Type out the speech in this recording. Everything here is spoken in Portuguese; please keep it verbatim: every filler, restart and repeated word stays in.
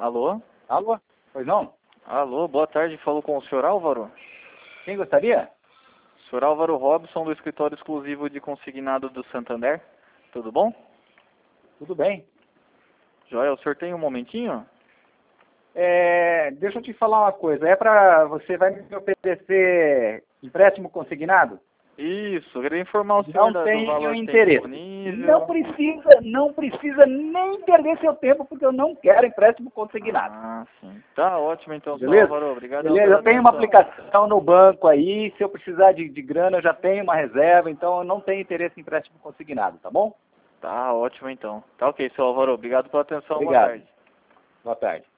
Alô? Alô? Pois não? Alô, boa tarde. Falou com o senhor Álvaro? Quem gostaria? senhor Álvaro Robson, do escritório exclusivo de consignado do Santander. Tudo bom? Tudo bem. Joia, o senhor tem um momentinho? É, deixa eu te falar uma coisa. É para você vai me oferecer empréstimo consignado? Isso, eu queria informar o senhor Não da, do tenho valor que tem interesse. disponível. Não precisa, não precisa nem perder seu tempo, porque eu não quero empréstimo consignado. Ah, sim. Tá ótimo então, senhor Beleza? Álvaro. Obrigado Beleza, pela eu tenho uma atenção. aplicação no banco aí, se eu precisar de, de grana, eu já tenho uma reserva, então eu não tenho interesse em empréstimo consignado, tá bom? Tá ótimo então. Tá ok, senhor Álvaro. Obrigado pela atenção. Boa Obrigado. tarde. Boa tarde.